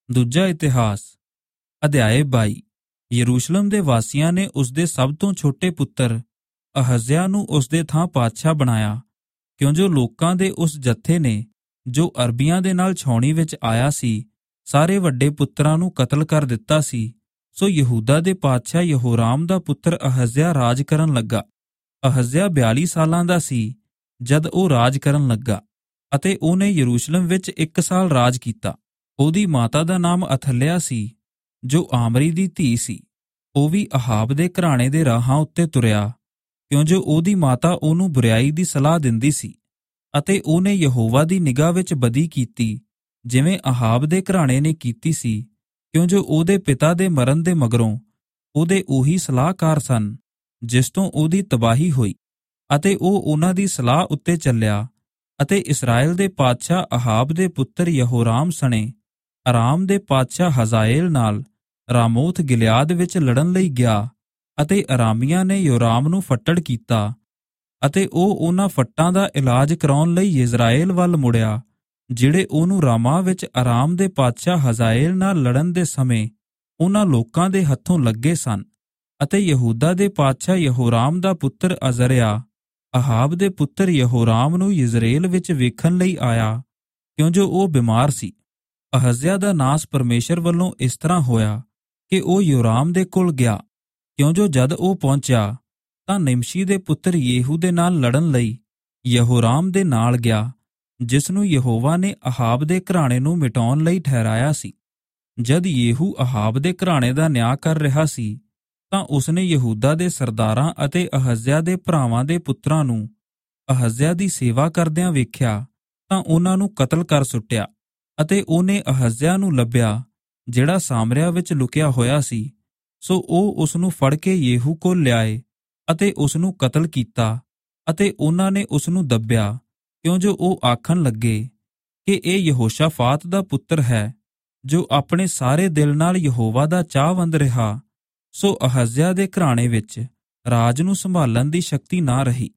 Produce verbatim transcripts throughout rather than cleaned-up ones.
ਦੂਜਾ ਇਤਿਹਾਸ ਅਧਿਆਇ ਬਾਈ। ਯਰੂਸ਼ਲਮ ਦੇ ਵਾਸੀਆਂ ਨੇ ਉਸਦੇ ਸਭ ਤੋਂ ਛੋਟੇ ਪੁੱਤਰ ਅਹਜ਼ਿਆ ਨੂੰ ਉਸਦੇ ਥਾਂ ਪਾਤਸ਼ਾਹ ਬਣਾਇਆ, ਕਿਉਂ ਜੋ ਲੋਕਾਂ ਦੇ ਉਸ ਜੱਥੇ ਨੇ ਜੋ ਅਰਬੀਆਂ ਦੇ ਨਾਲ ਛਾਉਣੀ ਵਿੱਚ ਆਇਆ ਸੀ, ਸਾਰੇ ਵੱਡੇ ਪੁੱਤਰਾਂ ਨੂੰ ਕਤਲ ਕਰ ਦਿੱਤਾ ਸੀ। ਸੋ ਯਹੂਦਾ ਦੇ ਪਾਤਸ਼ਾਹ ਯਹੋਰਾਮ ਦਾ ਪੁੱਤਰ ਅਹਜ਼ਿਆ ਰਾਜ ਕਰਨ ਲੱਗਾ। ਅਹਜ਼ਿਆ ਬਿਆਲੀ ਸਾਲਾਂ ਦਾ ਸੀ ਜਦ ਉਹ ਰਾਜ ਕਰਨ ਲੱਗਾ, ਅਤੇ ਉਹਨੇ ਯਰੂਸ਼ਲਮ ਵਿੱਚ ਇੱਕ ਸਾਲ ਰਾਜ ਕੀਤਾ। ਉਹਦੀ ਮਾਤਾ ਦਾ ਨਾਮ ਅਥਲਿਆ ਸੀ, ਜੋ ਆਮਰੀ ਦੀ ਧੀ ਸੀ। ਉਹ ਵੀ ਅਹਾਬ ਦੇ ਘਰਾਣੇ ਦੇ ਰਾਹਾਂ ਉੱਤੇ ਤੁਰਿਆ, ਕਿਉਂ ਜੋ ਉਹਦੀ ਮਾਤਾ ਉਹਨੂੰ ਬੁਰਿਆਈ ਦੀ ਸਲਾਹ ਦਿੰਦੀ ਸੀ, ਅਤੇ ਉਹਨੇ ਯਹੋਵਾ ਦੀ ਨਿਗਾਹ ਵਿੱਚ ਬਦੀ ਕੀਤੀ, ਜਿਵੇਂ ਅਹਾਬ ਦੇ ਘਰਾਣੇ ਨੇ ਕੀਤੀ ਸੀ, ਕਿਉਂ ਜੋ ਉਹਦੇ ਪਿਤਾ ਦੇ ਮਰਨ ਦੇ ਮਗਰੋਂ ਉਹਦੇ ਉਹੀ ਸਲਾਹਕਾਰ ਸਨ ਜਿਸ ਤੋਂ ਉਹਦੀ ਤਬਾਹੀ ਹੋਈ, ਅਤੇ ਉਹ ਉਹਨਾਂ ਦੀ ਸਲਾਹ ਉੱਤੇ ਚੱਲਿਆ ਅਤੇ ਇਸਰਾਏਲ ਦੇ ਪਾਤਸ਼ਾਹ ਅਹਾਬ ਦੇ ਪੁੱਤਰ ਯਹੋਰਾਮ ਸਣੇ ਅਰਾਮ ਦੇ ਪਾਤਸ਼ਾਹ ਹਜ਼ਾਏਲ ਨਾਲ ਰਾਮੋਥ ਗਿਲਿਆਦ ਵਿੱਚ ਲੜਨ ਲਈ ਗਿਆ, ਅਤੇ ਅਰਾਮੀਆਂ ਨੇ ਯੋਰਾਮ ਨੂੰ ਫੱਟੜ ਕੀਤਾ, ਅਤੇ ਉਹ ਉਹਨਾਂ ਫੱਟਾਂ ਦਾ ਇਲਾਜ ਕਰਾਉਣ ਲਈ ਯਿਜ਼ਰਾਏਲ ਵੱਲ ਮੁੜਿਆ, ਜਿਹੜੇ ਉਹਨੂੰ ਰਾਮਾ ਵਿੱਚ ਅਰਾਮ ਦੇ ਪਾਤਸ਼ਾਹ ਹਜ਼ਾਏਲ ਨਾਲ ਲੜਨ ਦੇ ਸਮੇਂ ਉਹਨਾਂ ਲੋਕਾਂ ਦੇ ਹੱਥੋਂ ਲੱਗੇ ਸਨ। ਅਤੇ ਯਹੂਦਾ ਦੇ ਪਾਤਸ਼ਾਹ ਯਹੋਰਾਮ ਦਾ ਪੁੱਤਰ ਅਜ਼ਰਿਆ ਅਹਾਬ ਦੇ ਪੁੱਤਰ ਯਹੋਰਾਮ ਨੂੰ ਯਿਜ਼ਰੇਲ ਵਿੱਚ ਵੇਖਣ ਲਈ ਆਇਆ, ਕਿਉਂ ਜੋ ਉਹ ਬਿਮਾਰ ਸੀ। ਅਹਜ਼ਿਆ ਦਾ ਨਾਸ ਪਰਮੇਸ਼ਰ ਵੱਲੋਂ ਇਸ ਤਰ੍ਹਾਂ ਹੋਇਆ ਕਿ ਉਹ ਯੋਰਾਮ ਦੇ ਕੋਲ ਗਿਆ, ਕਿਉਂ ਜੋ ਜਦ ਉਹ ਪਹੁੰਚਿਆ ਤਾਂ ਨਿਮਸ਼ੀ ਦੇ ਪੁੱਤਰ ਯੇਹੂ ਦੇ ਨਾਲ ਲੜਨ ਲਈ ਯਹੋਰਾਮ ਦੇ ਨਾਲ ਗਿਆ, ਜਿਸ ਨੂੰ ਯਹੋਵਾ ਨੇ ਅਹਾਬ ਦੇ ਘਰਾਣੇ ਨੂੰ ਮਿਟਾਉਣ ਲਈ ਠਹਿਰਾਇਆ ਸੀ। ਜਦ ਯੇਹੂ ਅਹਾਬ ਦੇ ਘਰਾਣੇ ਦਾ ਨਿਆਂ ਕਰ ਰਿਹਾ ਸੀ ਤਾਂ ਉਸਨੇ ਯਹੂਦਾ ਦੇ ਸਰਦਾਰਾਂ ਅਤੇ ਅਹਜ਼ਿਆ ਦੇ ਭਰਾਵਾਂ ਦੇ ਪੁੱਤਰਾਂ ਨੂੰ ਅਹਜ਼ਿਆ ਦੀ ਸੇਵਾ ਕਰਦਿਆਂ ਵੇਖਿਆ ਤਾਂ ਉਹਨਾਂ ਨੂੰ ਕਤਲ ਕਰ ਸੁੱਟਿਆ। ਅਤੇ ਉਹਨੇ ਅਹਜ਼ਿਆ ਨੂੰ ਲੱਭਿਆ ਜਿਹੜਾ ਸਾਮਰਿਆ ਵਿੱਚ ਲੁਕਿਆ ਹੋਇਆ ਸੀ, ਸੋ ਉਹ ਉਸ ਨੂੰ ਫੜ ਕੇ ਯੇਹੂ ਕੋਲ ਲਿਆਏ ਅਤੇ ਉਸ ਨੂੰ ਕਤਲ ਕੀਤਾ, ਅਤੇ ਉਹਨਾਂ ਨੇ ਉਸ ਨੂੰ ਦੱਬਿਆ, ਕਿਉਂ ਜੋ ਉਹ ਆਖਣ ਲੱਗੇ ਕਿ ਇਹ ਯਹੋਸ਼ਾਫਾਤ ਦਾ ਪੁੱਤਰ ਹੈ, ਜੋ ਆਪਣੇ ਸਾਰੇ ਦਿਲ ਨਾਲ ਯਹੋਵਾ ਦਾ ਚਾਹਵੰਦ ਰਿਹਾ। ਸੋ ਅਹਜ਼ਿਆ ਦੇ ਘਰਾਣੇ ਵਿੱਚ ਰਾਜ ਨੂੰ ਸੰਭਾਲਣ ਦੀ ਸ਼ਕਤੀ ਨਾ ਰਹੀ।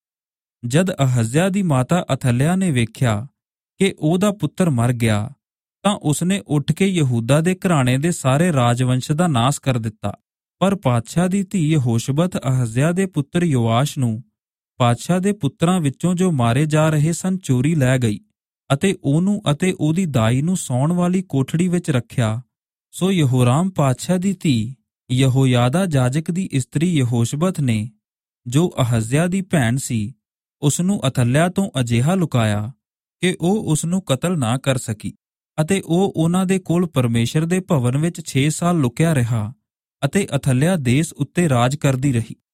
ਜਦ ਅਹਜ਼ਿਆ ਦੀ ਮਾਤਾ ਅਥਲਿਆ ਨੇ ਵੇਖਿਆ ਕਿ ਉਹਦਾ ਪੁੱਤਰ ਮਰ ਗਿਆ ਤਾਂ ਉਸਨੇ ਉੱਠ ਕੇ ਯਹੂਦਾ ਦੇ ਘਰਾਣੇ ਦੇ ਸਾਰੇ ਰਾਜਵੰਸ਼ ਦਾ ਨਾਸ ਕਰ ਦਿੱਤਾ। ਪਰ ਪਾਤਸ਼ਾਹ ਦੀ ਧੀ ਯਹੋਸ਼ਬਤ ਅਹਜ਼ਿਆ ਦੇ ਪੁੱਤਰ ਯੋਆਸ਼ ਨੂੰ ਪਾਤਸ਼ਾਹ ਦੇ ਪੁੱਤਰਾਂ ਵਿੱਚੋਂ ਜੋ ਮਾਰੇ ਜਾ ਰਹੇ ਸਨ ਚੋਰੀ ਲੈ ਗਈ, ਅਤੇ ਉਹਨੂੰ ਅਤੇ ਉਹਦੀ ਦਾਈ ਨੂੰ ਸੌਣ ਵਾਲੀ ਕੋਠੜੀ ਵਿੱਚ ਰੱਖਿਆ। ਸੋ ਯਹੋਰਾਮ ਪਾਤਸ਼ਾਹ ਦੀ ਧੀ ਯਹੋਯਾਦਾ ਜਾਜਕ ਦੀ ਇਸਤਰੀ ਯਹੋਸ਼ਬਤ ਨੇ, ਜੋ ਅਹਜ਼ਿਆ ਦੀ ਭੈਣ ਸੀ, ਉਸ ਨੂੰ ਅਥਲਿਆ ਤੋਂ ਅਜਿਹਾ ਲੁਕਾਇਆ ਕਿ ਉਹ ਉਸ ਨੂੰ ਕਤਲ ਨਾ ਕਰ ਸਕੀ। ਅਤੇ ਉਹ ਉਹਨਾਂ ਦੇ ਕੋਲ ਪਰਮੇਸ਼ਰ ਦੇ ਭਵਨ ਵਿੱਚ ਛੇ ਸਾਲ ਲੁਕਿਆ ਰਿਹਾ, ਅਤੇ ਅਥਲਿਆ ਦੇਸ ਉੱਤੇ ਰਾਜ ਕਰਦੀ ਰਹੀ।